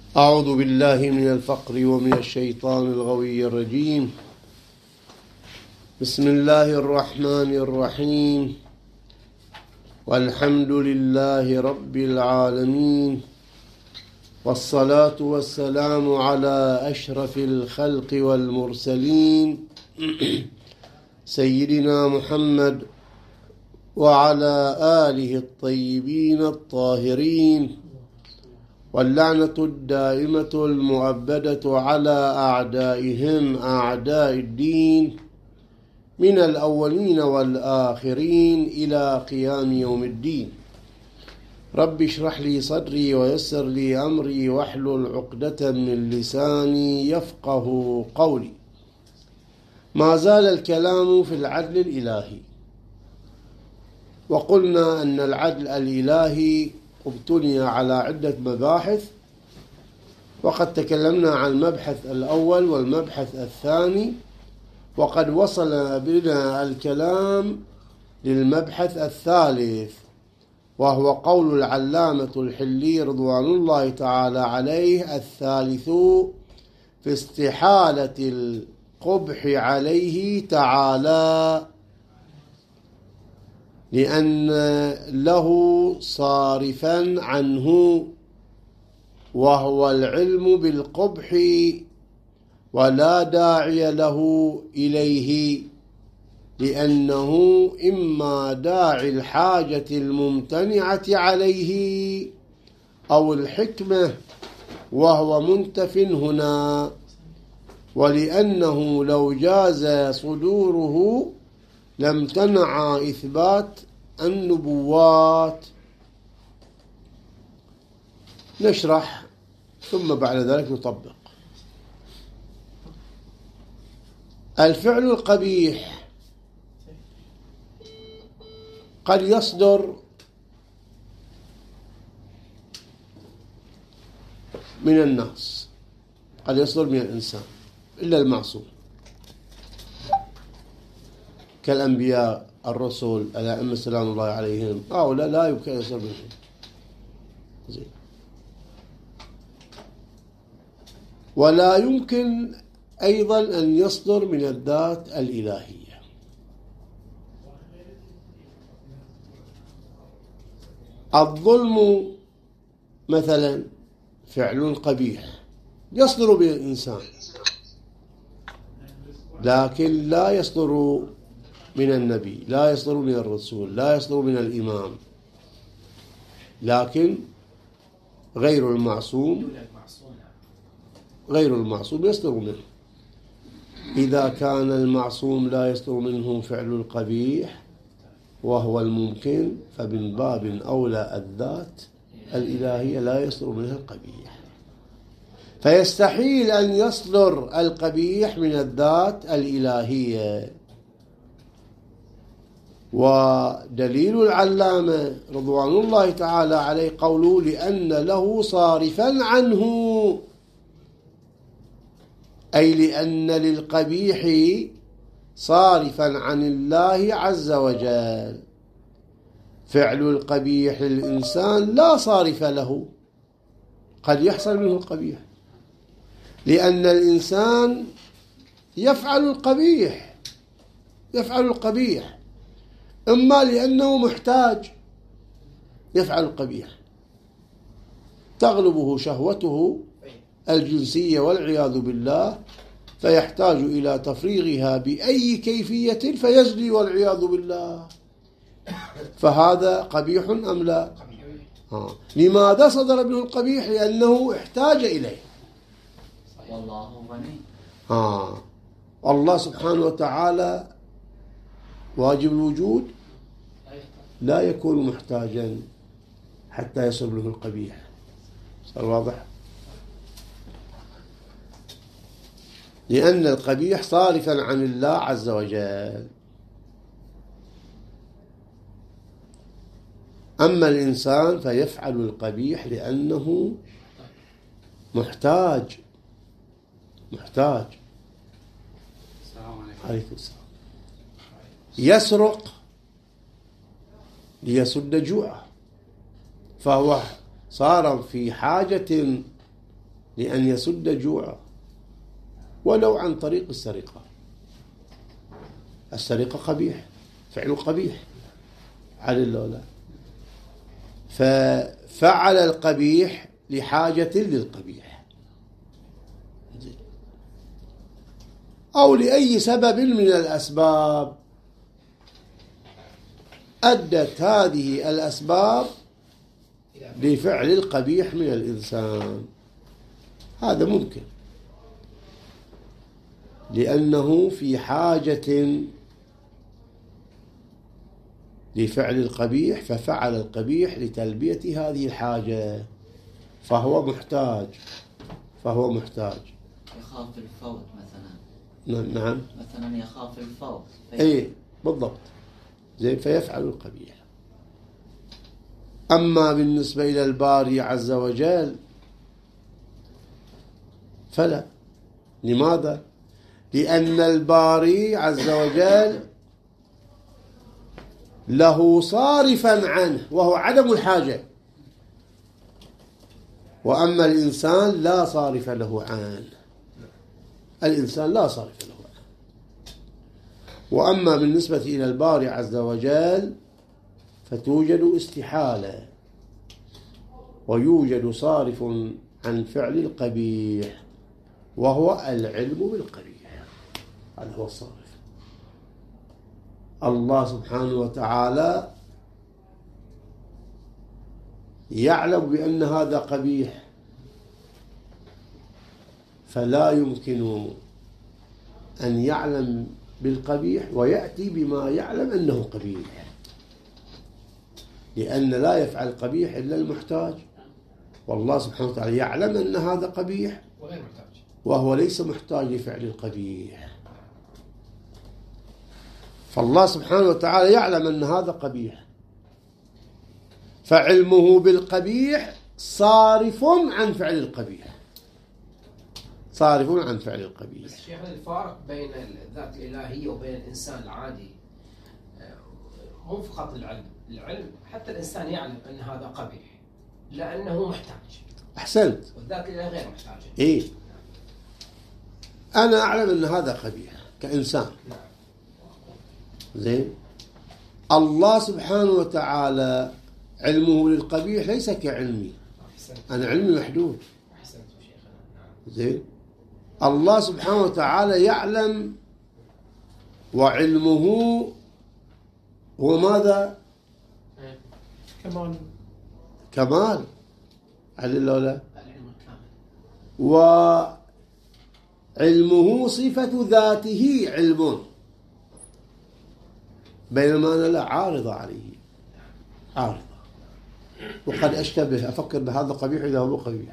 أعوذ بالله من الفقر ومن الشيطان الغوي الرجيم. بسم الله الرحمن الرحيم، والحمد لله رب العالمين، والصلاة والسلام على أشرف الخلق والمرسلين سيدنا محمد وعلى آله الطيبين الطاهرين، واللعنة الدائمة المؤبدة على أعدائهم أعداء الدين من الأولين والآخرين إلى قيام يوم الدين. رب اشرح لي صدري ويسر لي أمري واحلل عقدة من لساني يفقه قولي. ما زال الكلام في العدل الإلهي، وقلنا أن العدل الإلهي ابتني على عدة مباحث، وقد تكلمنا عن المبحث الأول والمبحث الثاني، وقد وصل بنا الكلام للمبحث الثالث، وهو قول العلامة الحلي رضوان الله تعالى عليه الثالث في استحالة القبح عليه تعالى، لأن له صارفا عنه وهو العلم بالقبح، ولا داعي له إليه، لأنه إما داعي الحاجة الممتنعة عليه أو الحكمة، وهو منتف هنا، ولأنه لو جاز صدوره لم تنع إثبات النبوات. نشرح ثم بعد ذلك نطبق. الفعل القبيح قد يصدر من الناس، قد يصدر من الإنسان إلا المعصوم كالأنبياء الرسل الأئمة سلام الله عليهم، هؤلاء لا يمكن أن يصدر منهم. زين. ولا يمكن أيضا أن يصدر من الذات الإلهية. الظلم مثلا فعل قبيح يصدر من الإنسان، لكن لا يصدر من النبي، لا يصدر من الرسول، لا يصدر من الإمام، لكن غير المعصوم يصدر منه. إذا كان المعصوم لا يصدر منه فعل القبيح وهو الممكن، فمن باب أولى الذات الإلهية لا يصدر منها القبيح، فيستحيل أن يصدر القبيح من الذات الإلهية. ودليل العلامة رضوان الله تعالى عليه قوله لأن له صارفا عنه، أي لأن للقبيح صارفا عن الله عز وجل. فعل القبيح للإنسان لا صارف له، قد يحصل منه القبيح، لأن الإنسان يفعل القبيح إما لأنه محتاج يفعل القبيح، تغلبه شهوته الجنسية والعياذ بالله، فيحتاج إلى تفريغها بأي كيفية فيزني والعياذ بالله، فهذا قبيح أم لا؟ لماذا صدر منه القبيح؟ لأنه احتاج إليه. والله غني. الله سبحانه وتعالى واجب الوجود لا يكون محتاجا حتى يصل له القبيح. صار واضح؟ لأن القبيح صارفا عن الله عز وجل. أما الإنسان فيفعل القبيح لأنه محتاج. عليكم السلام. يسرق ليسد جوعه، فهو صار في حاجة لأن يسد جوعه ولو عن طريق السرقة. السرقة قبيح، فعل قبيح على الأولى، ففعل القبيح لحاجة للقبيح أو لأي سبب من الأسباب أدت هذه الأسباب لفعل القبيح من الإنسان. هذا ممكن لأنه في حاجة لفعل القبيح، ففعل القبيح لتلبية هذه الحاجة، فهو محتاج يخاف الفوت مثلا. نعم مثلا يخاف الفوت اي بالضبط، زين، فيفعل القبيح. أما بالنسبة إلى الباري عز وجل فلا. لماذا؟ لأن الباري عز وجل له صارفا عنه وهو عدم الحاجة، وأما الإنسان لا صارف له عنه. الإنسان لا صارف له عنه. وأما بالنسبة إلى الباري عز وجل فتوجد استحالة ويوجد صارف عن فعل القبيح وهو العلم بالقبيح. هذا هو الصارف. الله سبحانه وتعالى يعلم بأن هذا قبيح، فلا يمكن أن يعلم بالقبيح ويأتي بما يعلم أنه قبيح، لأن لا يفعل القبيح إلا المحتاج، والله سبحانه وتعالى يعلم أن هذا قبيح وهو ليس محتاج لفعل القبيح. فالله سبحانه وتعالى يعلم أن هذا قبيح، فعلمه بالقبيح صارف عن فعل القبيح، صارف عن فعل القبيح. بس شيخنا الفارق بين الذات الإلهية وبين الإنسان العادي مو فقط العلم حتى الإنسان يعلم أن هذا قبيح لأنه محتاج. أحسنت. والذات الإلهية غير محتاجة. إيه، أنا أعلم أن هذا قبيح كإنسان. نعم. زين. الله سبحانه وتعالى علمه للقبيح ليس كعلمي. أنا علمي محدود. زين. الله سبحانه وتعالى يعلم، وعلمه هو ماذا؟ كمال على الأولى. وعلمه صفة ذاته علم، بينما أنا لا، عارضة عليه، عارضة. وقد أشتبه أفكر بهذا قبيح إذا هو قبيح.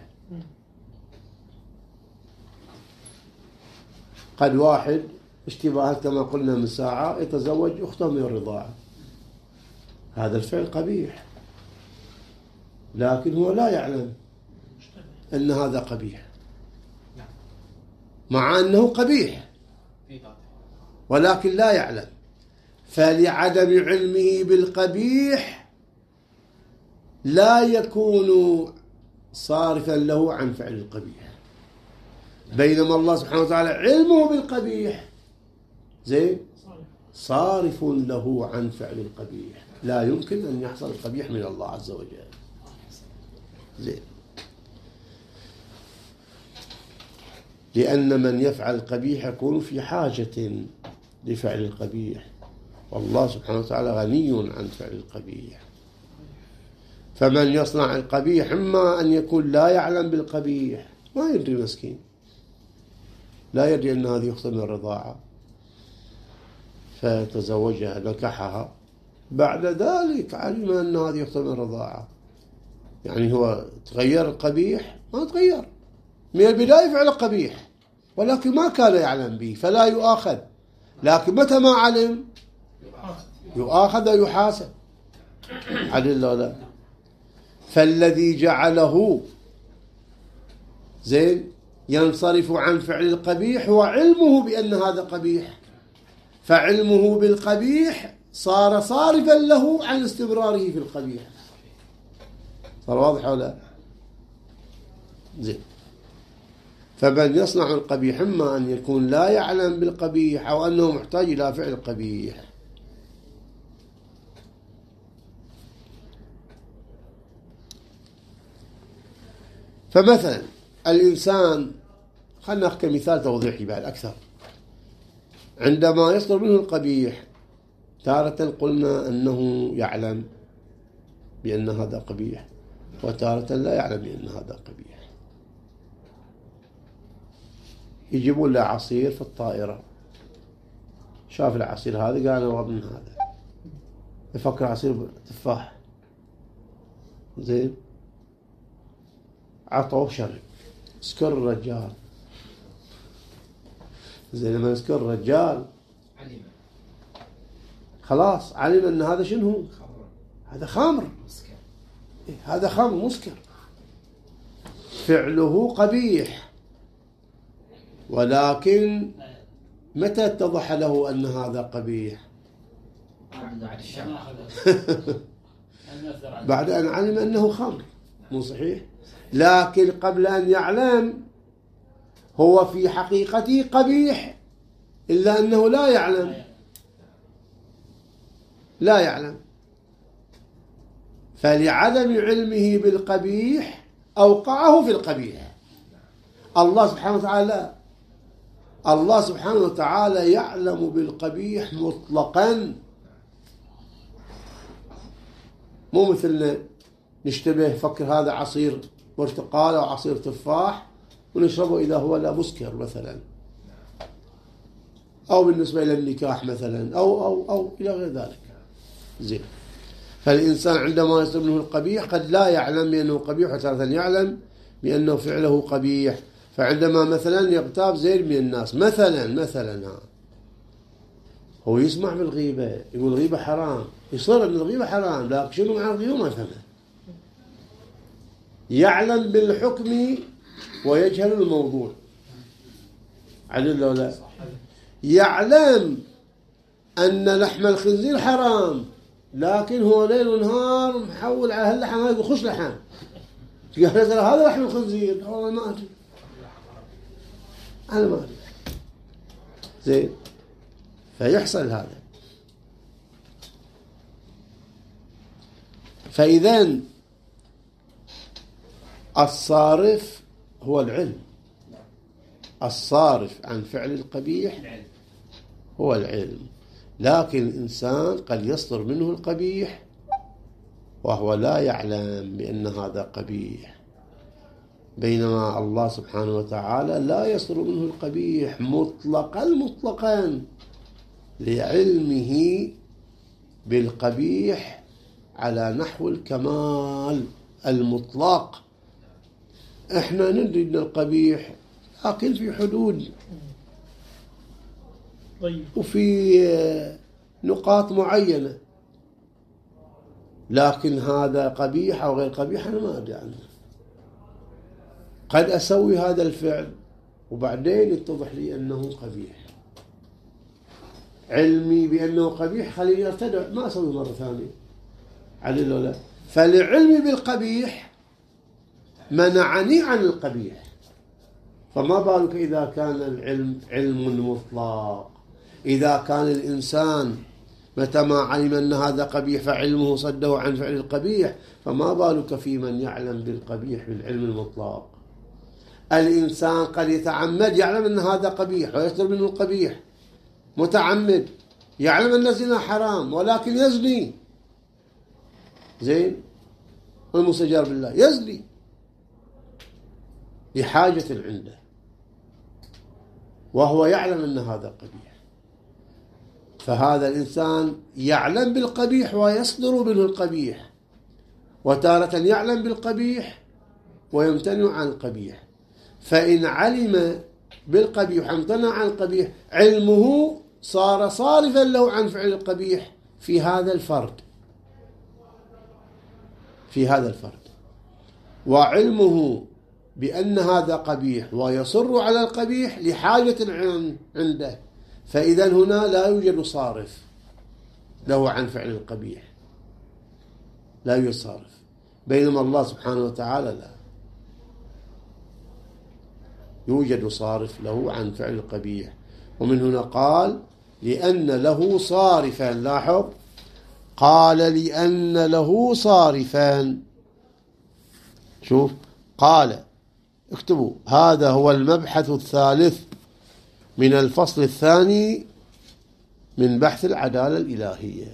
قد واحد اشتباهات كما قلنا من ساعة يتزوج أخته من الرضاعة، هذا الفعل قبيح، لكن هو لا يعلم أن هذا قبيح مع أنه قبيح، ولكن لا يعلم. فلعدم علمه بالقبيح لا يكون صارفا له عن فعل القبيح، بينما الله سبحانه وتعالى علمه بالقبيح زين صارف له عن فعل القبيح، لا يمكن أن يحصل القبيح من الله عز وجل. زين. لأن من يفعل القبيح يكون في حاجة لفعل القبيح، والله سبحانه وتعالى غني عن فعل القبيح. فمن يصنع القبيح إما أن يكون لا يعلم بالقبيح، ما يدري مسكين، لا يدري أن هذه أخت من الرضاعة فتزوجها نكحها، بعد ذلك علم أن هذه أخت من الرضاعة. يعني هو تغير القبيح؟ ما تغير، من البداية فعل قبيح ولكن ما كان يعلم به فلا يؤاخذ، لكن متى ما علم يؤاخذ ويحاسب. عدل لا. فالذي جعله زين ينصرف عن فعل القبيح هو علمه بأن هذا قبيح، فعلمه بالقبيح صار صارفا له عن استمراره في القبيح. صار واضح ولا؟ زين. فمن يصنع القبيح إما أن يكون لا يعلم بالقبيح أو أنه محتاج إلى فعل القبيح. فمثلا الإنسان، خلنا نأخذ مثال توضيحي بعد أكثر، عندما يصدر منه القبيح تارة قلنا أنه يعلم بأن هذا قبيح، وتارة لا يعلم بأن هذا قبيح. يجيبون له عصير في الطائرة، شاف العصير هذا قال أنا من هذا، يفكر عصير تفاح، زين، عطوه شرب، سكر الرجال، زين، لما يسكر الرجال خلاص علم أن هذا شنو؟ هذا خمر، هذا خمر مسكر، فعله قبيح، ولكن متى اتضح له أن هذا قبيح؟ بعد أن علم أنه خمر، مو صحيح؟ لكن قبل أن يعلم هو في حقيقته قبيح، إلا أنه لا يعلم. فلعدم علمه بالقبيح أوقعه في القبيح. الله سبحانه وتعالى يعلم بالقبيح مطلقا، مو مثلنا نشتبه فكر هذا عصير برتقال أو عصير تفاح ونشربه إذا هو لا مسكر مثلا، أو بالنسبة إلى النكاح مثلا أو إلى غير ذلك. زين، فالإنسان عندما يصدر منه القبيح قد لا يعلم بأنه قبيح، وتارة يعلم بأنه فعله قبيح. فعندما مثلا يغتاب زيد من الناس مثلا هو يسمع بالغيبة، يقول الغيبة حرام، يصر أن الغيبة حرام، لكن شنو معنى الغيبة ما يفهمه، يعلم بالحكم ويجهل الموضوع، عدل لو لا؟ يعلم أن لحم الخنزير حرام، لكن هو ليل ونهار محول على هاللحم هذا يخش لحم، قال هذا لحم الخنزير، والله ما أدري، أنا ما أدري. زين، فيحصل هذا. فإذن الصارف هو العلم، الصارف عن فعل القبيح هو العلم. لكن الإنسان قد يصدر منه القبيح وهو لا يعلم بأن هذا قبيح، بينما الله سبحانه وتعالى لا يصدر منه القبيح مطلقا لعلمه بالقبيح على نحو الكمال المطلق. احنا ندري ان القبيح لكن في حدود وفي نقاط معينة، لكن هذا قبيح أو غير قبيح أنا ما أدري عنه. قد أسوي هذا الفعل وبعدين يتضح لي أنه قبيح، علمي بأنه قبيح خليني أرتدع ما أسوي مرة ثانية، علي ولا؟ فلعلمي بالقبيح منعني عن القبيح، فما بالك إذا كان العلم علم مطلق. إذا كان الإنسان متى ما علم أن هذا قبيح فعلمه صده عن فعل القبيح، فما بالك في من يعلم بالقبيح بالعلم المطلق. الإنسان قد يتعمد يعلم أن هذا قبيح ويصدر منه القبيح، متعمد يعلم أن الزنا حرام ولكن يزني، زين، والمستجار بالله يزني لحاجة عنده وهو يعلم أن هذا قبيح. فهذا الإنسان يعلم بالقبيح ويصدر منه القبيح، وتارة يعلم بالقبيح ويمتنع عن القبيح. فإن علم بالقبيح وامتنع عن القبيح علمه صار صارفا له عن فعل القبيح في هذا الفرد، وعلمه بأن هذا قبيح ويصر على القبيح لحاجة عنده، فإذا هنا لا يوجد صارف له عن فعل القبيح، لا يوجد صارف، بينما الله سبحانه وتعالى لا. يوجد صارف له عن فعل القبيح. ومن هنا قال لأن له صارفا. لاحظ قال لأن له صارفا. شوف قال، اكتبوا هذا هو المبحث الثالث من الفصل الثاني من بحث العدالة الإلهية.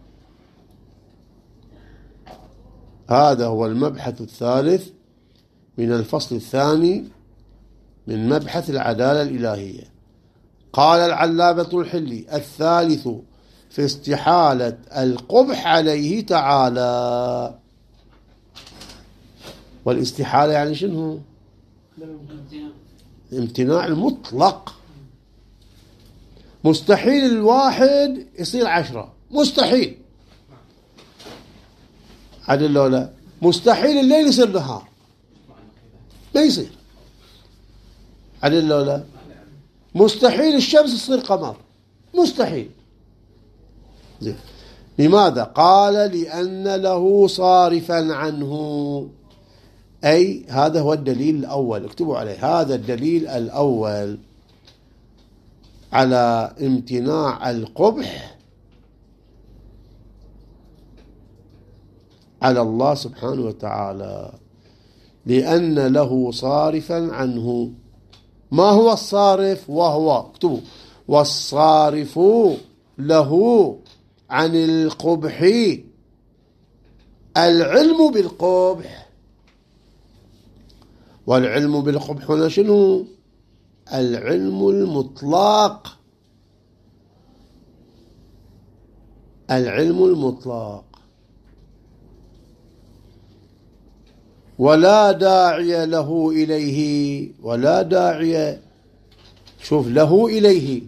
هذا هو المبحث الثالث من الفصل الثاني من مبحث العدالة الإلهية. قال العلامة الحلي: الثالث في استحالة القبح عليه تعالى. والاستحالة يعني شنو؟ الامتناع المطلق. مستحيل الواحد يصير 10، مستحيل. عدل لو لا؟ مستحيل الليل يصير نهار، ما يصير. عدل لو لا؟ مستحيل الشمس تصير قمر، مستحيل. زين. لماذا؟ قال لأن له صارفا عنه. أي هذا هو الدليل الأول، اكتبوا عليه، هذا الدليل الأول على امتناع القبح على الله سبحانه وتعالى، لأن له صارفا عنه. ما هو الصارف؟ وهو، اكتبوا، والصارف له عن القبح العلم بالقبح. والعلم بالقبح هنا شنو؟ العلم المطلق. العلم المطلق. ولا داعي له إليه، ولا داعي، شوف، له إليه،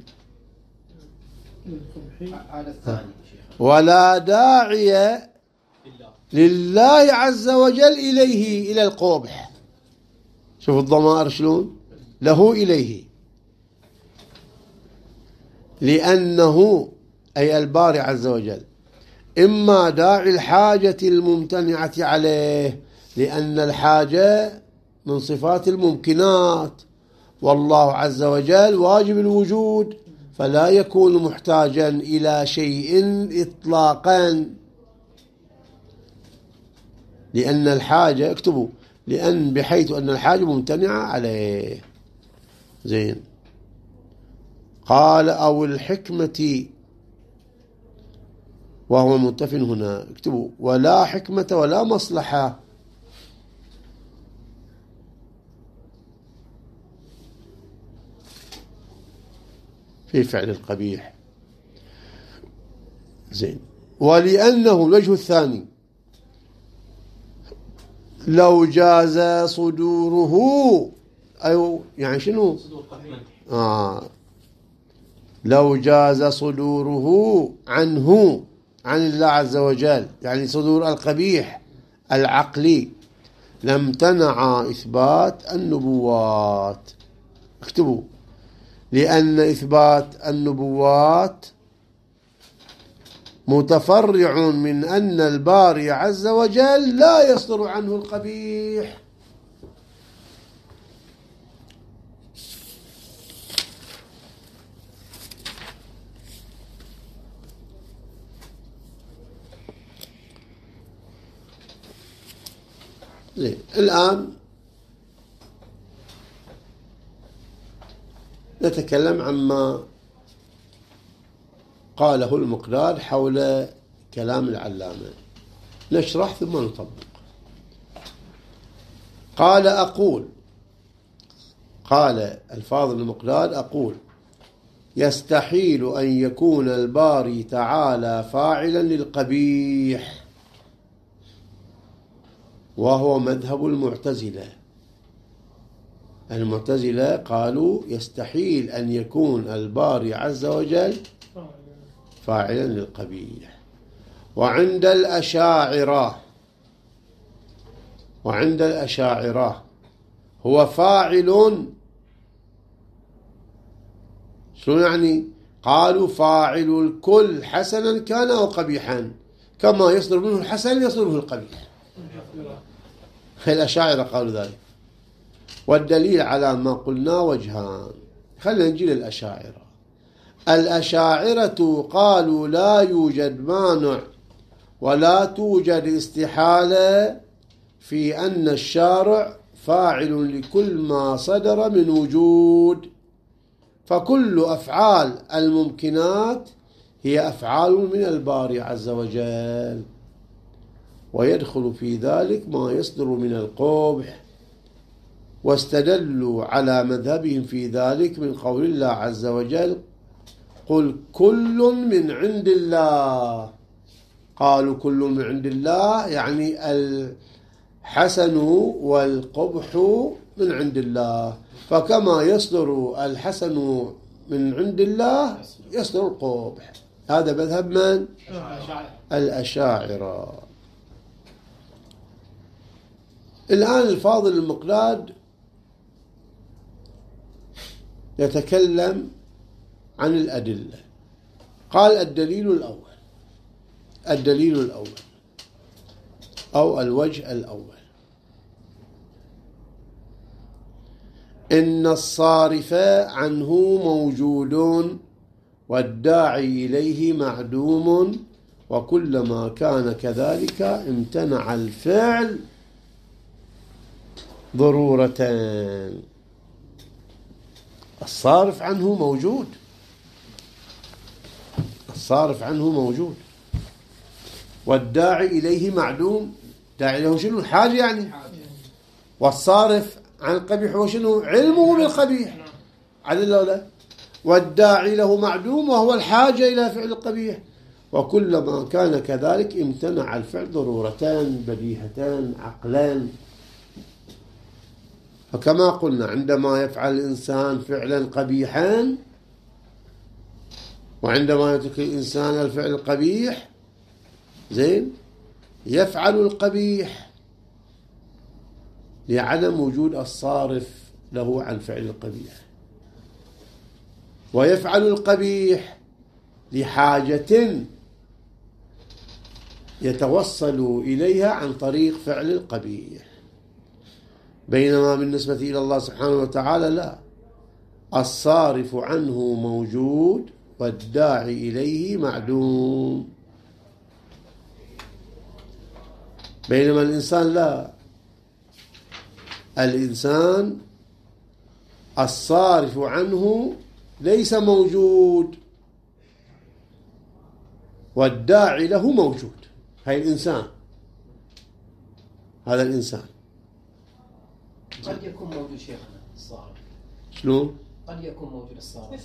ولا داعي لله عز وجل إليه، إلى القبح. شوف الضمائر شلون؟ له إليه، لأنه أي الباري عز وجل إما داعي الحاجة الممتنعة عليه، لأن الحاجة من صفات الممكنات، والله عز وجل واجب الوجود، فلا يكون محتاجا إلى شيء إطلاقا، لأن الحاجة، اكتبوا، لأن بحيث أن الحاجة ممتنعة عليه. زين. قال أو الحكمة، وهو متفن هنا، اكتبوا، ولا حكمة ولا مصلحة. في فعل القبيح. زين. ولأنه الوجه الثاني لو جاز صدوره، أيوه يعني شنو؟ لو جاز صدوره عنه، عن الله عز وجل، يعني صدور القبيح العقلي، لامتنع إثبات النبوات. اكتبوا، لأن إثبات النبوات متفرع من أن الباري عز وجل لا يصدر عنه القبيح. الآن نتكلم عما قاله المقداد حول كلام العلامة، نشرح ثم نطبق. قال أقول، قال الفاضل المقداد أقول: يستحيل أن يكون الباري تعالى فاعلا للقبيح، وهو مذهب المعتزلة. المعتزلة قالوا يستحيل أن يكون الباري عز وجل فاعلا للقبيح. وعند الأشاعرة هو فاعل. شو يعني؟ قالوا فاعل الكل حسنا كان أو قبيحا، كما يصدر منه الحسن يصدر منه القبيح. الأشاعرة قالوا ذلك. والدليل على ما قلنا وجهان. خلينا نجي للأشاعرة. الأشاعرة قالوا لا يوجد مانع ولا توجد استحالة في أن الشارع فاعل لكل ما صدر من وجود، فكل أفعال الممكنات هي أفعال من الباري عز وجل، ويدخل في ذلك ما يصدر من القبح. واستدلوا على مذهبهم في ذلك من قول الله عز وجل: قل كل من عند الله. قالوا كل من عند الله يعني الحسن والقبح من عند الله، فكما يصدر الحسن من عند الله يصدر القبح. هذا مذهب من؟ الأشاعرة. الآن الفاضل المقداد يتكلم عن الأدلة. قال الدليل الأول أو الوجه الأول: إن الصارف عنه موجود والداعي إليه معدوم، وكلما كان كذلك امتنع الفعل ضرورتان. الصارف عنه موجود، الصارف عنه موجود، والداعي إليه معدوم. داعي له شنو؟ الحاجة يعني. والصارف عن القبيح هو شنو؟ علمه بالقبيح، عدل له لا. والداعي له معدوم وهو الحاجة إلى فعل القبيح، وكلما كان كذلك امتنع الفعل ضرورتان بديهتان عقلان. فكما قلنا عندما يفعل الإنسان فعلا قبيحا وعندما يترك الإنسان الفعل القبيح زين يفعل القبيح لعدم وجود الصارف له عن فعل القبيح، ويفعل القبيح لحاجة يتوصل إليها عن طريق فعل القبيح. بينما بالنسبة إلى الله سبحانه وتعالى لا، الصارف عنه موجود والداعي إليه معدوم. بينما الإنسان لا، الإنسان الصارف عنه ليس موجود والداعي له موجود. هاي الإنسان، هذا الإنسان قد يكون موجود شيخنا الصارف. شلون؟ قد يكون موجود الصارف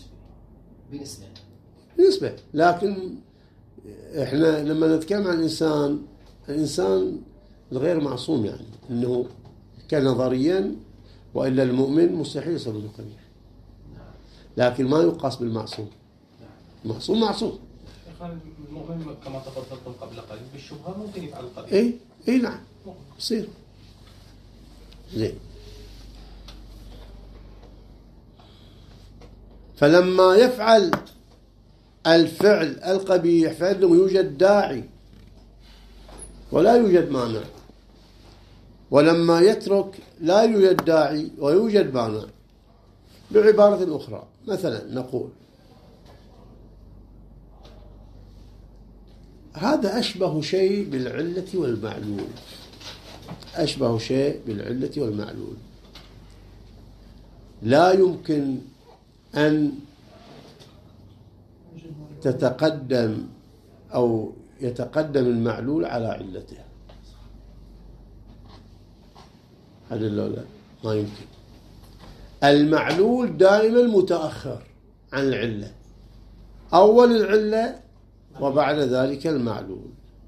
بنسبة، لكن احنا لما نتكلم عن الإنسان الغير معصوم، يعني انه كنظريا، والا المؤمن مستحيل يصل له قبيح، لكن ما يقاس بالمعصوم. المعصوم معصوم. المؤمن كما تفضلتم قبل قليل بالشبهة ممكن يفعل القبيح. اي نعم يصير زين. فلما يفعل الفعل القبيح فإنه يوجد داعي ولا يوجد مانع، ولما يترك لا يوجد داعي ويوجد مانع. بعبارة أخرى مثلا نقول هذا أشبه شيء بالعلة والمعلول، أشبه شيء بالعلة والمعلول. لا يمكن أن تتقدم أو يتقدم المعلول على علته، هذا لا ما يمكن. المعلول دائما متأخر عن العلة، أول العلة وبعد ذلك المعلول.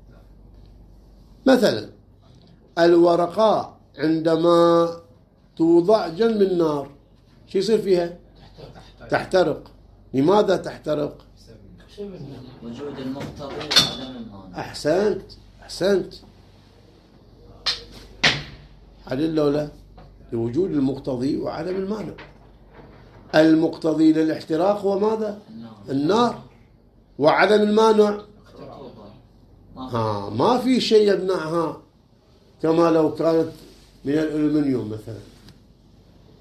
مثلا الورقاء عندما توضع جنب النار شو يصير فيها؟ تحترق. لماذا تحترق؟ وجود المقتضي وعدم المانع. أحسنت. عدل لولا لوجود المقتضي وعدم المانع. المقتضي للاحتراق هو ماذا؟ النار. وعدم المانع ما في شيء يمنعها، كما لو كانت من الألومنيوم مثلا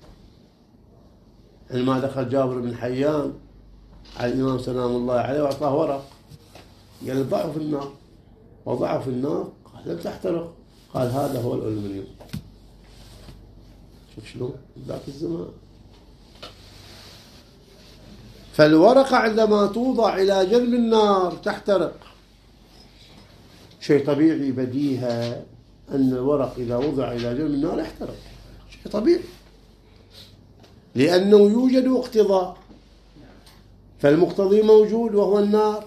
عندما دخل جابر بن حيان على الإمام سلام الله عليه وأعطاه ورق، قال ضعه في النار، وضعه في النار لم تحترق، قال هذا هو الألمنيوم. شوف شلون ذاك الزمان. فالورقة عندما توضع إلى جنب النار تحترق، شيء طبيعي بديهة أن الورق إذا وضع إلى جنب النار يحترق، شيء طبيعي، لأنه يوجد اقتضاء، فالمقتضي موجود وهو النار،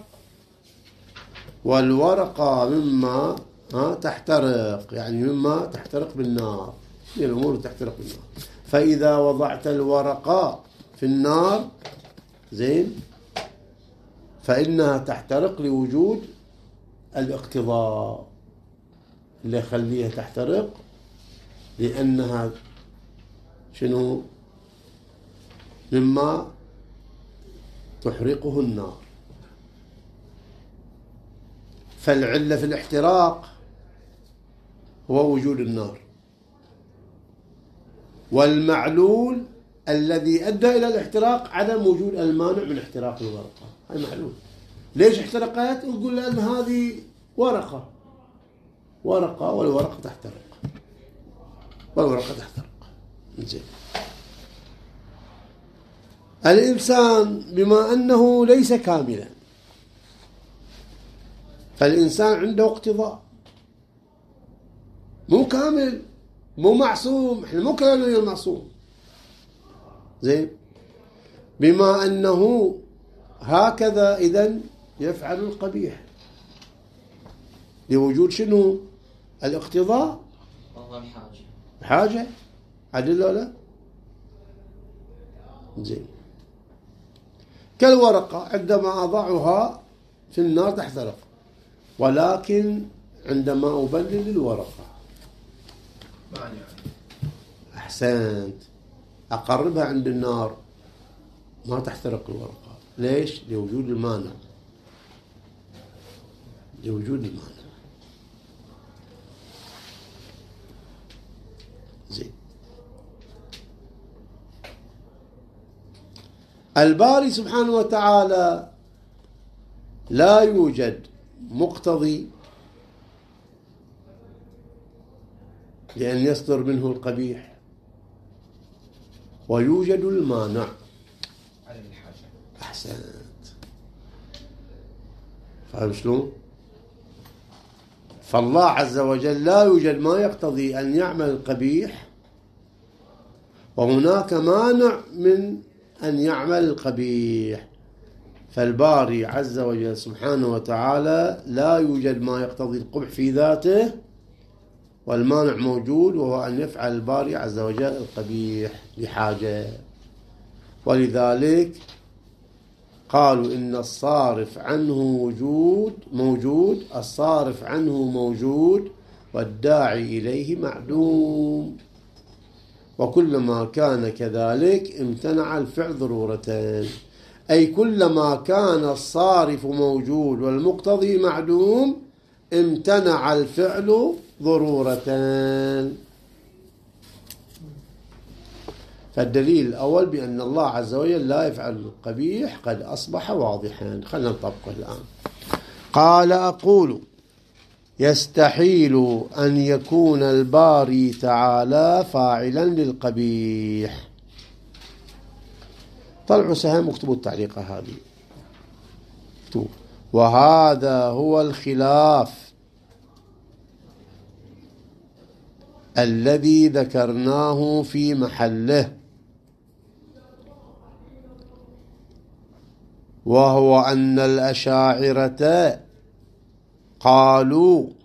والورقة مما تحترق، يعني مما تحترق بالنار، هي الأمور تحترق بالنار. فإذا وضعت الورقة في النار زين فإنها تحترق لوجود الاقتضاء اللي يخليها تحترق، لأنها شنو مما تحرقه النار. فالعلة في الاحتراق هو وجود النار، والمعلول الذي أدى إلى الاحتراق عدم وجود المانع من احتراق الورقة. هاي معلول. ليش احترقت؟ يقول لأن هذه ورقة والورقة تحترق، زين. الإنسان بما أنه ليس كاملا، فالإنسان عنده اقتضاء، مو كامل، مو معصوم، احنا مو كلامنا معصوم، زين. بما أنه هكذا إذن يفعل القبيح لوجود شنو؟ الاقتضاء، والله بحاجة عدل ولا زين. كالورقة عندما أضعها في النار تحترق، ولكن عندما أبلل الورقة أحسنت أقربها عند النار ما تحترق الورقة. ليش؟ لوجود المانع، زين. الباري سبحانه وتعالى لا يوجد مقتضي لأن يصدر منه القبيح، ويوجد المانع على الحاجة. أحسنت. فاهم شلون؟ فالله عز وجل لا يوجد ما يقتضي أن يعمل القبيح، وهناك مانع من أن يعمل القبيح. فالباري عز وجل سبحانه وتعالى لا يوجد ما يقتضي القبح في ذاته، والمانع موجود وهو أن يفعل الباري عز وجل القبيح لحاجة. ولذلك قالوا إن الصارف عنه موجود، الصارف عنه موجود، والداعي إليه معدوم. وكلما كان كذلك امتنع الفعل ضرورة، أي كلما كان الصارف موجود والمقتضي معدوم امتنع الفعل ضرورة. فالدليل الأول بأن الله عز وجل لا يفعل القبيح قد أصبح واضحا. خلنا نطبقه الآن. قال أقول يستحيل أن يكون الباري تعالى فاعلا للقبيح. طلعوا سهم واكتبوا التعليقة هذه. وهذا هو الخلاف الذي ذكرناه في محله، وهو أن الأشاعرة قالوا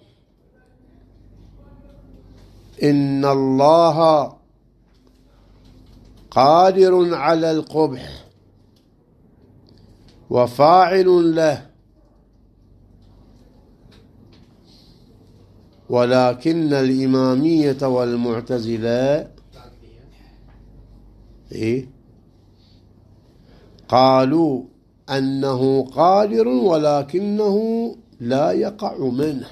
إن الله قادر على القبح وفاعل له، ولكن الإمامية والمعتزلة قالوا أنه قادر ولكنه لا يقع منه.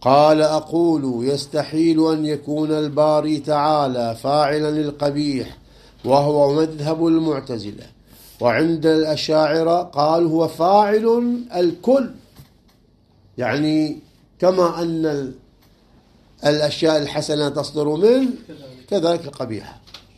قال أقول يستحيل أن يكون الباري تعالى فاعلا للقبيح، وهو مذهب المعتزلة. وعند الأشاعرة قال هو فاعل الكل، يعني كما أن الأشياء الحسنة تصدر منه كذلك القبيحة.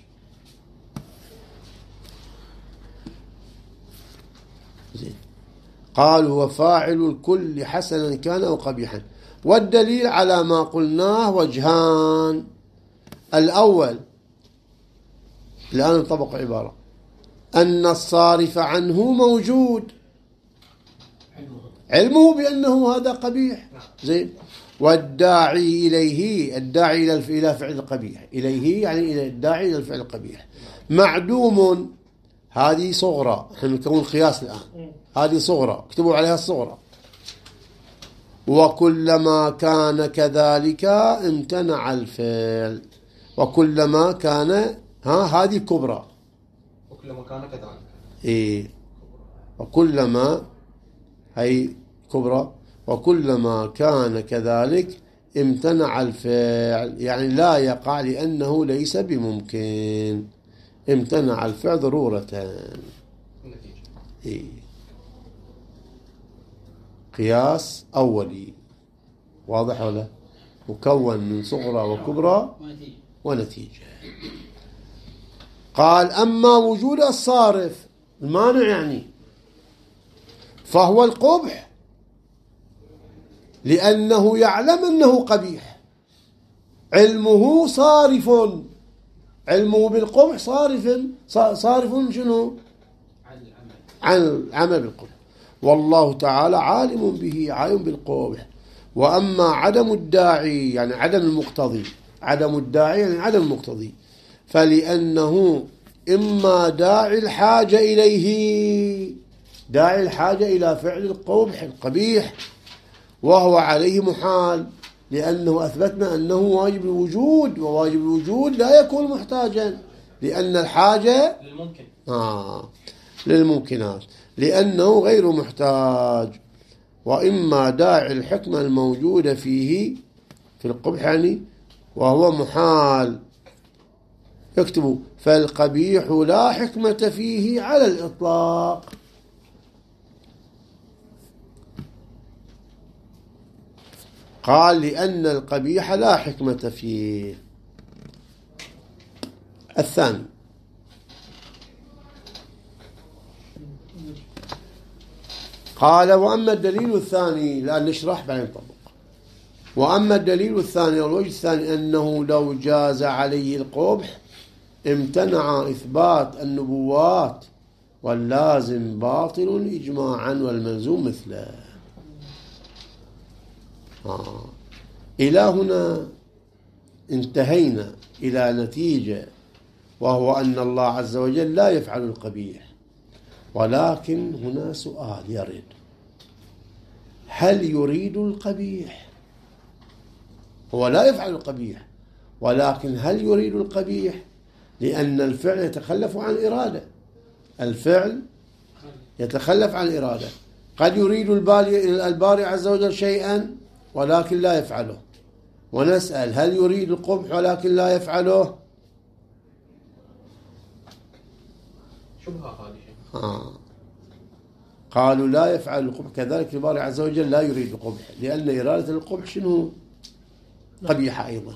قال هو فاعل الكل حسنا كان أو قبيحا. والدليل على ما قلناه وجهان. الأول الآن نطبق عبارة أن الصارف عنه موجود، علمه بأنه هذا قبيح، زين. والداعي إليه، الداعي إلى فعل القبيح، إليه يعني إلى الداعي إلى الفعل القبيح، معدوم. هذه صغرى، نحن نكون قياس الآن، هذه صغرى اكتبوا عليها الصغرى. وكلما كان كذلك امتنع الفعل، وكلما كان هذه كبرى، وكلما كان كذلك إيه، وكلما هي كبرى، وكلما كان كذلك امتنع الفعل، يعني لا يقع لأنه ليس بممكن، امتنع الفعل ضرورة. إيه. قياس أولي واضح ولا؟ مكون من صغرى وكبرى ونتيجة. قال أما وجود الصارف المانع يعني فهو القبح، لأنه يعلم أنه قبيح، علمه صارف، علمه بالقبح صارف شنو؟ عن العمل بالقبح، والله تعالى عالم به، عالم بالقبح. وأما عدم الداعي يعني عدم المقتضي، عدم الداعي يعني عدم المقتضي، فلأنه إما داعي الحاجة إليه، داعي الحاجة إلى فعل القبح القبيح، وهو عليه محال، لأنه أثبتنا أنه واجب الوجود، وواجب الوجود لا يكون محتاجا، لأن الحاجة للممكنات، لأنه غير محتاج. وإما داعي الحكمة الموجودة فيه في القبح يعني وهو محال، اكتبوا فالقبيح لا حكمة فيه على الإطلاق. قال لأن القبيح لا حكمة فيه. الثاني قال وأما الدليل الثاني، لأن نشرح بعدين نطبق. وأما الدليل الثاني والوجه الثاني أنه لو جاز عليه القبح امتنع إثبات النبوات، واللازم باطل إجماعا والملزوم مثله. إلى هنا انتهينا إلى نتيجة، وهو أن الله عز وجل لا يفعل القبيح. ولكن هنا سؤال يرد، هل يريد القبيح؟ هو لا يفعل القبيح، ولكن هل يريد القبيح؟ لأن الفعل يتخلف عن إرادة، الفعل يتخلف عن إرادة. قد يريد الباري عز وجل شيئا ولكن لا يفعله، ونسأل هل يريد القبح ولكن لا يفعله؟ شبهة هذه. قالوا لا يفعل القبح، كذلك الباري عز وجل لا يريد القبح، لأن إرادة القبح شنو؟ قبيحة أيضا،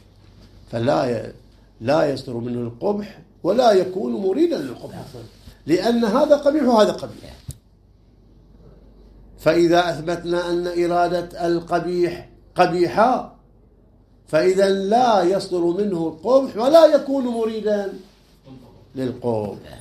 لا يصدر منه القبح ولا يكون مريدا للقبح، لأن هذا قبيح وهذا قبيح. فإذا أثبتنا أن إرادة القبيح قبيحة، فإذا لا يصدر منه القبح ولا يكون مريدا للقبح.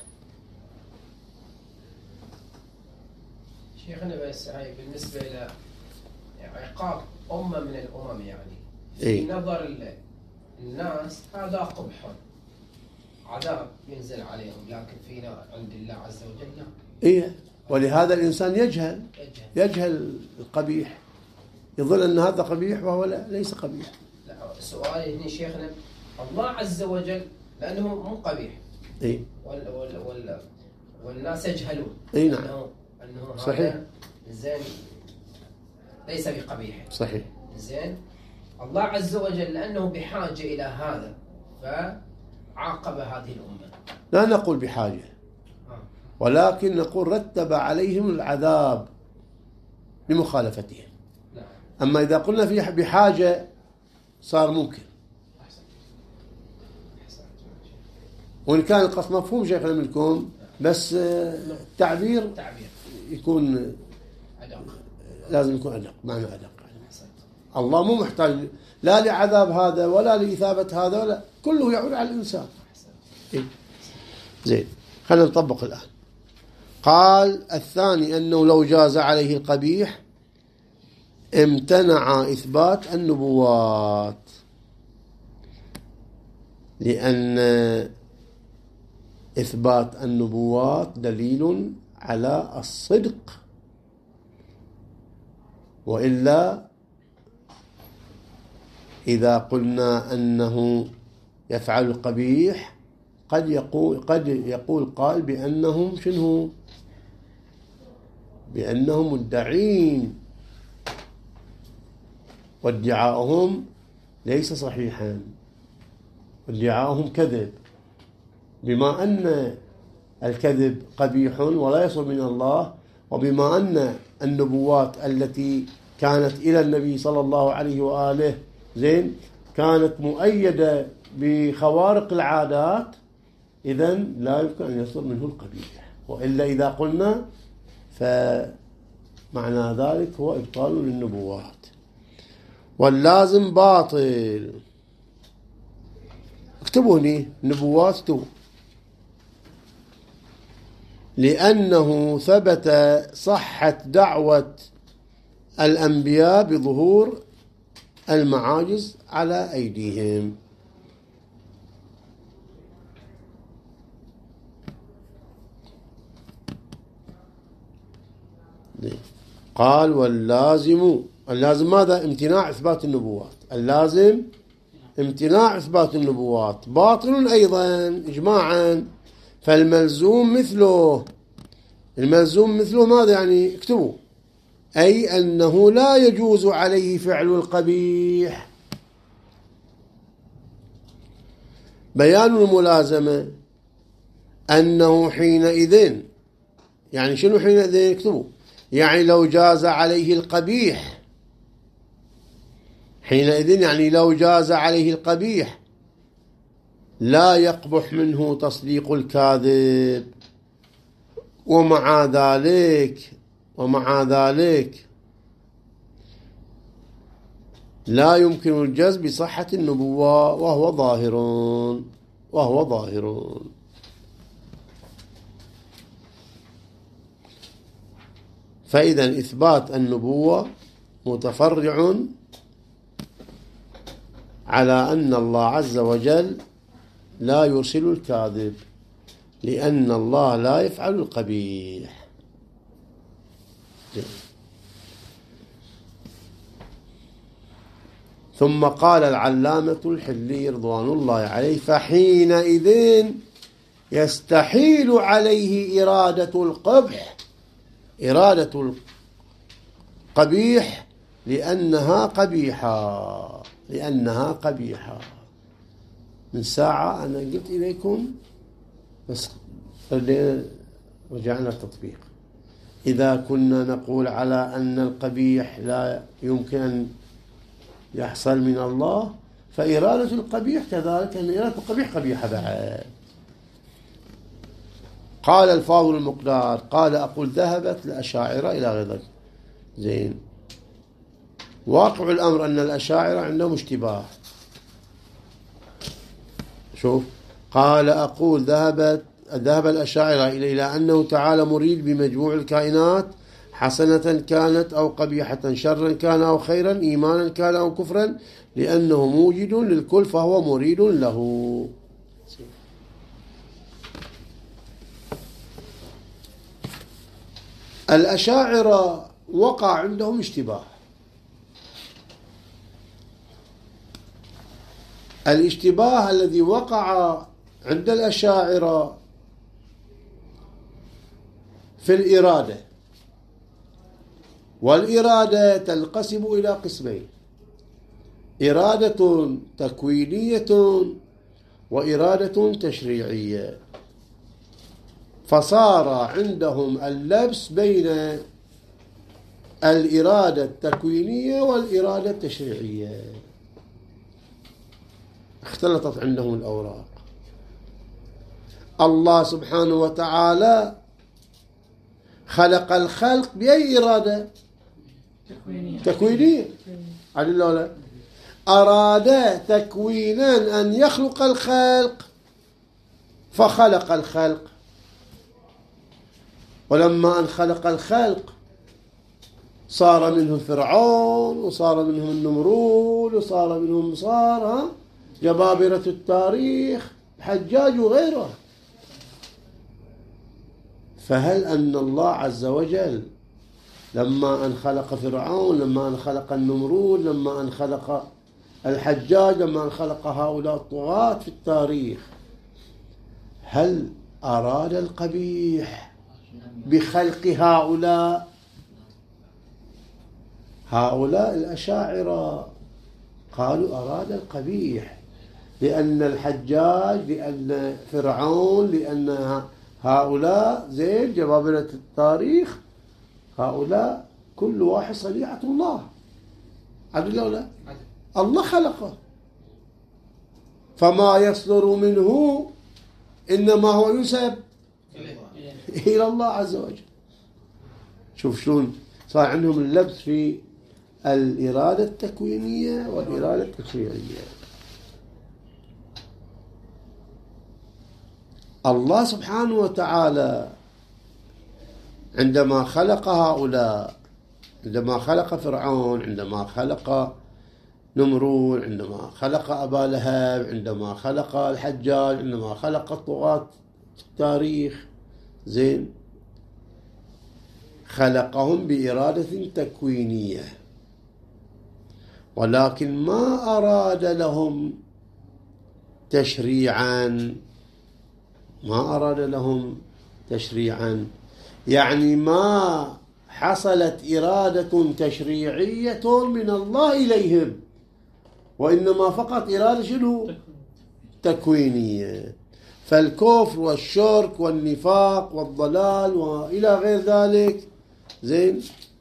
شيخنا بس هاي بالنسبة إلى عقاب أمة من الأمم يعني إيه؟ في نظر الناس هذا قبح عذاب ينزل عليهم، لكن فينا عند الله عز وجل لا. إيه، ولهذا الإنسان يجهل القبيح، يظن أن هذا قبيح وهو ليس قبيح. لا، سؤالي هنا شيخنا، الله عز وجل لأنه مو قبيح، إيه؟ والناس يجهلون إيه نعم، أنه صحيح، زين ليس بقبيح، صحيح. زين، الله عز وجل لأنه بحاجة إلى هذا فعاقب هذه الأمة. لا نقول بحاجة، ولكن نقول رتب عليهم العذاب لمخالفتهم. أما إذا قلنا في بحاجة صار ممكن، وإن كان القصد مفهوم شيخنا منكم، بس التعبير يكون لازم يكون أدق، معنى أدق. الله مو محتاج لا لعذاب هذا ولا لإثابة هذا، ولا كله يعود على الإنسان. زين، خلينا نطبق الآن. قال الثاني أنه لو جاز عليه القبيح امتنع إثبات النبوات، لأن إثبات النبوات دليل على الصدق، وإلا إذا قلنا أنه يفعل القبيح قد يقول قائل بأنهم شنو؟ بأنهم مدعين، وادعاؤهم ليس صحيحا، وادعاؤهم كذب، بما أن الكذب قبيح ولا يصل من الله، وبما أن النبوات التي كانت إلى النبي صلى الله عليه وآله زين كانت مؤيدة بخوارق العادات، إذن لا يمكن أن يصل منه القبيح. وإلا إذا قلنا فمعنى ذلك هو إبطال للنبوات، واللازم باطل. اكتبوا هنا نبوات اكتبوا، لأنه ثبت صحة دعوة الأنبياء بظهور المعاجز على أيديهم. قال واللازم، اللازم ماذا؟ امتناع إثبات النبوات. اللازم امتناع إثبات النبوات باطل أيضا إجماعا، فالملزوم مثله. الملزوم مثله ماذا يعني؟ اكتبوا، أي أنه لا يجوز عليه فعل القبيح. بيان الملازمة أنه حينئذ، يعني شنو حينئذ؟ اكتبوا، يعني لو جاز عليه القبيح، حينئذ يعني لو جاز عليه القبيح لا يقبح منه تصديق الكاذب. ومع ذلك لا يمكن الجزم بصحة النبوة وهو ظاهر. فإذا إثبات النبوة متفرع على أن الله عز وجل لا يرسل الكاذب، لأن الله لا يفعل القبيح. ثم قال العلامة الحلي رضوان الله عليه: فحينئذ يستحيل عليه إرادة القبيح لأنها قبيحة. من ساعة أنا قلت إليكم، بس رجعنا التطبيق. إذا كنا نقول على أن القبيح لا يمكن أن يحصل من الله، فإرادة القبيح كذلك، أن إرادة القبيح قبيحة بعد. قال الفاضل المقدار قال: أقول ذهبت الأشاعرة إلى غير زين. واقع الأمر أن الأشاعرة عندهم اشتباه. شوف، قال: أقول ذهب الأشاعرة إلى أنه تعالى مريد بمجموع الكائنات، حسنة كانت أو قبيحة، شرا كان أو خيرا، إيمانا كان أو كفرا، لأنه موجد للكل فهو مريد له. الأشاعرة وقع عندهم اشتباه. الاشتباه الذي وقع عند الأشاعرة في الإرادة، والإرادة تنقسم إلى قسمين: إرادة تكوينية وإرادة تشريعية، فصار عندهم اللبس بين الإرادة التكوينية والإرادة التشريعية، اختلطت عندهم الأوراق. الله سبحانه وتعالى خلق الخلق بأي إرادة؟ تكوينية. عدل ولا؟ أراد تكوينا أن يخلق الخلق فخلق الخلق، ولما أن خلق الخلق صار منهم فرعون وصار منهم النمرود وصار منهم جبابرة التاريخ حجاج وغيره. فهل أن الله عز وجل لما أن خلق فرعون، لما أن خلق النمرود، لما أن خلق الحجاج، لما أن خلق هؤلاء الطغاة في التاريخ، هل أراد القبيح بخلق هؤلاء؟ هؤلاء الأشاعرة قالوا أراد القبيح، لأن الحجاج، لأن فرعون، لأن هؤلاء زين جبابرة التاريخ، هؤلاء كل واحد صنيعة الله. عدل أو لا؟ الله خلقه، فما يصدر منه إنما هو ينسب إلى الله عز وجل. شوف شلون صار عندهم اللبس في الإرادة التكوينية والإرادة التشريعية. الله سبحانه وتعالى عندما خلق هؤلاء، عندما خلق فرعون، عندما خلق نمرود، عندما خلق أبا لهب، عندما خلق الحجاج، عندما خلق الطغاة التاريخ، زين، خلقهم بإرادة تكوينية، ولكن ما أراد لهم تشريعا، ما أراد لهم تشريعا، يعني ما حصلت إرادة تشريعية من الله إليهم، وإنما فقط إرادة شنو؟ تكوينية. فالكفر والشرك والنفاق والضلال وإلى غير ذلك، زين،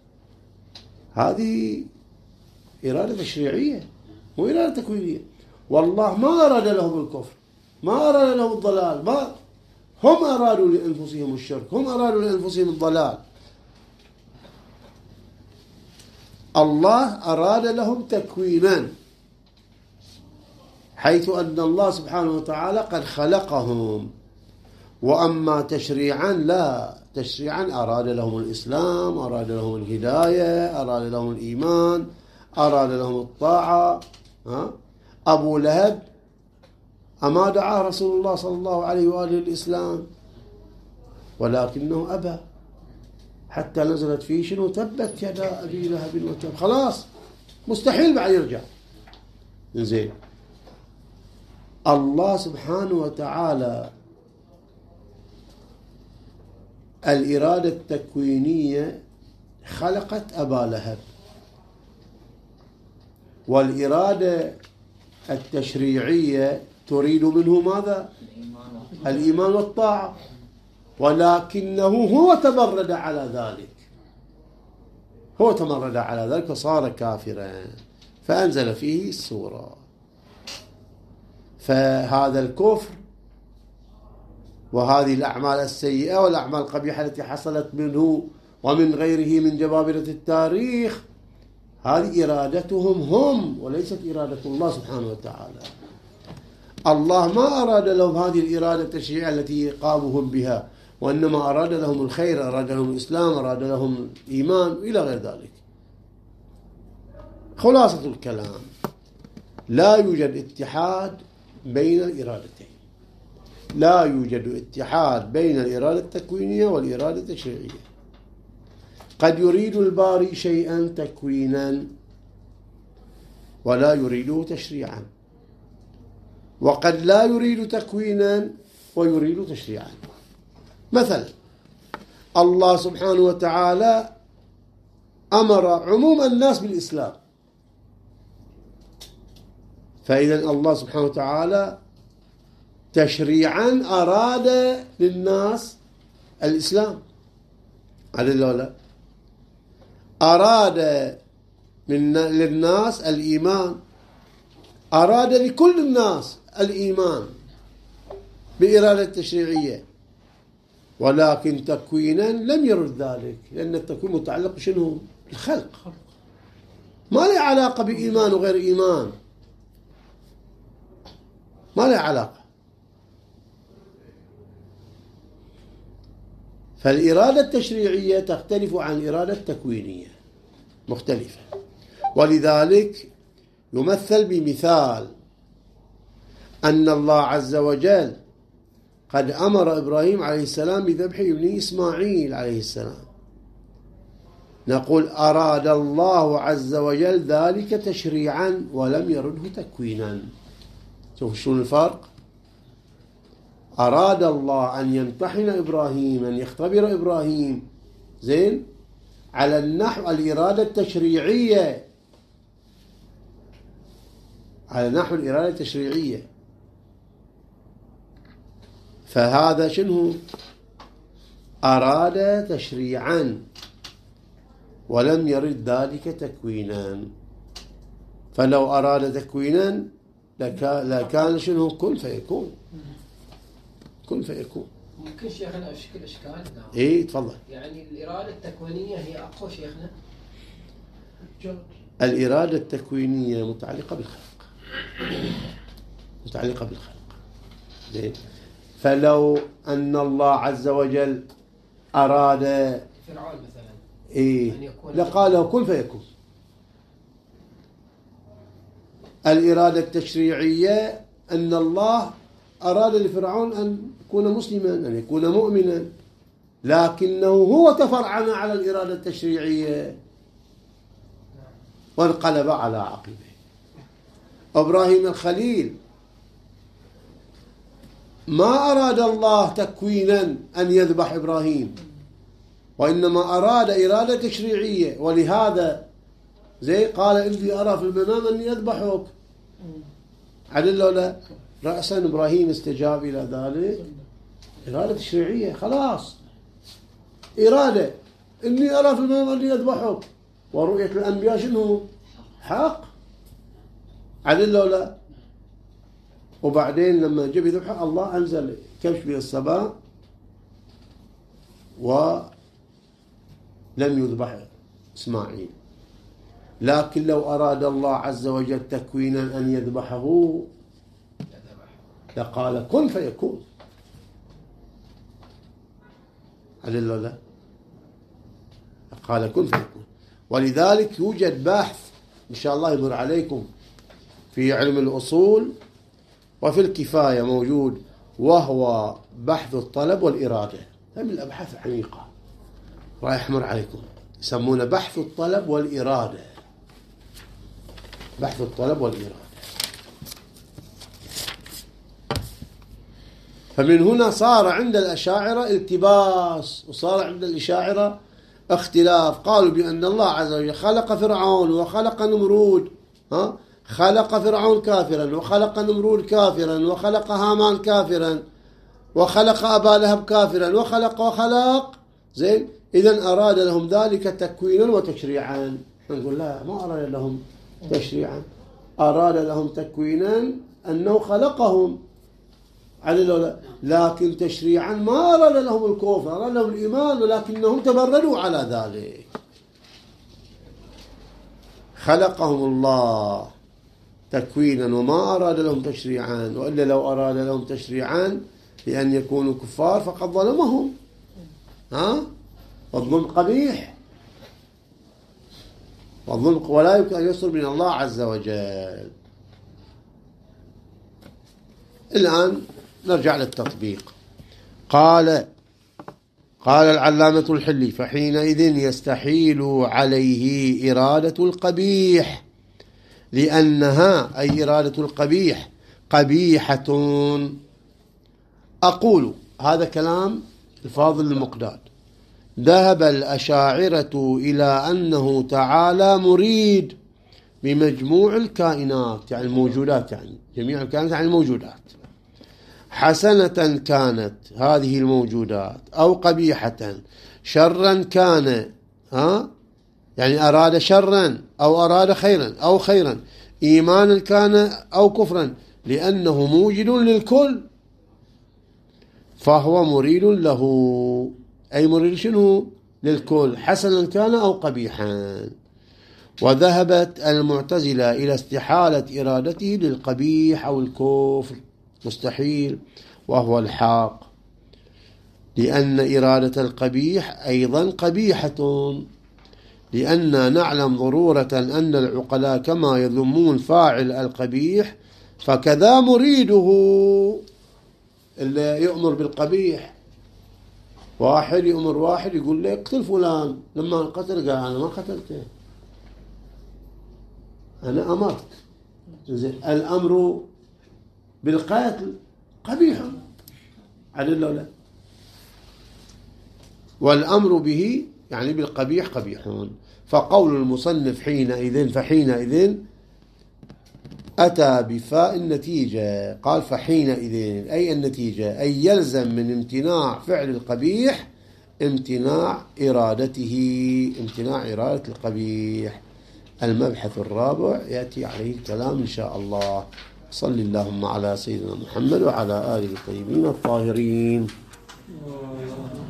هذه إرادة تشريعية مو إرادة تكوينية. والله ما أراد لهم الكفر، ما أراد لهم الضلال، ما هم أرادوا لأنفسهم الشرك، هم أرادوا لأنفسهم الضلال. الله أراد لهم تكوينا، حيث أن الله سبحانه وتعالى قد خلقهم. وأما تشريعا لا، تشريعا أراد لهم الإسلام، أراد لهم الهداية، أراد لهم الإيمان، أراد لهم الطاعة. أبو لهب أما دعا رسول الله صلى الله عليه وآله الإسلام، ولكنه أبى، حتى نزلت فيه شنو؟ تبت يدا أبي لهب وتب. خلاص مستحيل بعد يرجع. زين، الله سبحانه وتعالى الإرادة التكوينية خلقت أبا لهب، والإرادة التشريعية تريد منه ماذا؟ الإيمان والطاعة، ولكنه هو تمرد على ذلك، هو تمرد على ذلك فصار كافرا، فأنزل فيه السورة. فهذا الكفر وهذه الأعمال السيئة والأعمال القبيحة التي حصلت منه ومن غيره من جبابرة التاريخ، هذه إرادتهم هم وليست إرادة الله سبحانه وتعالى. الله ما أراد لهم هذه الإرادة التشريعية التي قاموا بها، وإنما أراد لهم الخير، أراد لهم الإسلام، أراد لهم الإيمان إلى غير ذلك. خلاصة الكلام، لا يوجد اتحاد بين الإرادتين، لا يوجد اتحاد بين الإرادة التكوينية والإرادة التشريعية. قد يريد الباري شيئا تكوينا ولا يريده تشريعا، وقد لا يريد تكوينا ويريد تشريعا. مثلا الله سبحانه وتعالى أمر عموم الناس بالإسلام، فإذا الله سبحانه وتعالى تشريعا أراد للناس الإسلام، على لا أراد للناس الإيمان، أراد لكل الناس الإيمان بإرادة تشريعية، ولكن تكوينا لم يرد ذلك، لأن التكوين متعلق بشنو؟ الخلق، ما له علاقة بإيمان وغير إيمان، ما له علاقة. فالإرادة التشريعية تختلف عن الإرادة التكوينية، مختلفة. ولذلك يمثل بمثال أن الله عز وجل قد أمر إبراهيم عليه السلام بذبح ابنه إسماعيل عليه السلام، نقول أراد الله عز وجل ذلك تشريعا ولم يرده تكوينا. شوفوا شنو الفرق؟ أراد الله أن يمتحن إبراهيم، أن يختبر إبراهيم زين على النحو الإرادة التشريعية، على نحو الإرادة التشريعية. فهذا شنو؟ أراد تشريعا ولم يرد ذلك تكوينا. فلو أراد تكوينا لكان شنو؟ كن فيكون، كن فيكون. ممكن شيخنا أشكل إشكال؟ إيه تفضل. يعني الإرادة التكوينية هي أقوى شيخنا؟ الإرادة التكوينية متعلقة بالخلق، متعلقة بالخلق. زين. فلو أن الله عز وجل أراد فرعون مثلا إيه لقال له كن فيكون. الإرادة التشريعية أن الله أراد لفرعون أن يكون مسلما، أن يكون مؤمنا، لكنه هو تفرعن على الإرادة التشريعية وانقلب على عقبه. إبراهيم الخليل ما أراد الله تكوينا أن يذبح إبراهيم، وإنما أراد إرادة تشريعية، ولهذا زي قال إني أرى في المنام أني أذبحك، عدل ولا رأسا إبراهيم استجاب إلى ذلك، إرادة تشريعية خلاص، إرادة إني أرى في المنام أني أذبحك، ورؤية الأنبياء شنو؟ حق، عدل ولا. وبعدين لما جب يذبح الله أنزل كبش من السماء ولم يذبح إسماعيل. لكن لو أراد الله عز وجل تكوينا أن يذبحه لقال كن فيكون، عدل ولا؟ قال كن فيكون. ولذلك يوجد بحث إن شاء الله يمر عليكم في علم الأصول وفي الكفاية موجود، وهو بحث الطلب والإرادة، من الأبحاث العميقة راح يمر عليكم، يسمونه بحث الطلب والإرادة، بحث الطلب والإرادة. فمن هنا صار عند الأشاعرة التباس، وصار عند الأشاعرة اختلاف. قالوا بأن الله عز وجل خلق فرعون وخلق نمرود، خلق فرعون كافرا وخلق نمرود كافرا وخلق هامان كافرا وخلق أبا لهب كافرا وخلق زين. إذن أراد لهم ذلك تكوينا وتشريعا. نقول لا، ما أراد لهم تشريعا، أراد لهم تكوينا أنه خلقهم على، لكن تشريعا ما أراد لهم الكفر، أراد لهم الإيمان، ولكنهم تبردوا على ذلك. خلقهم الله تكوينا وما أراد لهم تشريعا، وإلا لو أراد لهم تشريعا لأن يكونوا كفار فقد ظلمهم. والظلم قبيح، والظلم ولا يمكن أن يصدر من الله عز وجل. الآن نرجع للتطبيق. قال العلامة الحلي: فحينئذ يستحيل عليه إرادة القبيح، لأنها أي إرادة القبيح قبيحة. أقول هذا كلام الفاضل المقداد. ذهب الأشاعرة إلى أنه تعالى مريد، بمجموع الكائنات، يعني الموجودات، يعني جميع الكائنات يعني الموجودات، حسنة كانت هذه الموجودات أو قبيحة، شرا كان، يعني أراد شرا أو أراد خيرا أو خيرا، إيمانا كان أو كفرا، لأنه موجد للكل فهو مريد له، أي مريد شنو؟ للكل، حسنا كان أو قبيحا. وذهبت المعتزلة إلى استحالة إرادته للقبيح أو الكفر، مستحيل، وهو الحق، لأن إرادة القبيح أيضا قبيحة، لأننا نعلم ضرورة أن العقلاء كما يذمون فاعل القبيح فكذا مريده اللي يؤمر بالقبيح. واحد يؤمر واحد يقول له اقتل فلان، لما القتل قال أنا ما قتلته، أنا أمرت. الأمر بالقتل قبيح، عدل لو لا، والأمر به يعني بالقبيح قبيح. فقول المصنف فحينئذ أتى بفاء النتيجة، قال فحينئذ أي النتيجة، أي يلزم من امتناع فعل القبيح امتناع إرادته، امتناع إرادة القبيح. المبحث الرابع يأتي عليه الكلام إن شاء الله. صل اللهم على سيدنا محمد وعلى آله الطيبين الطاهرين.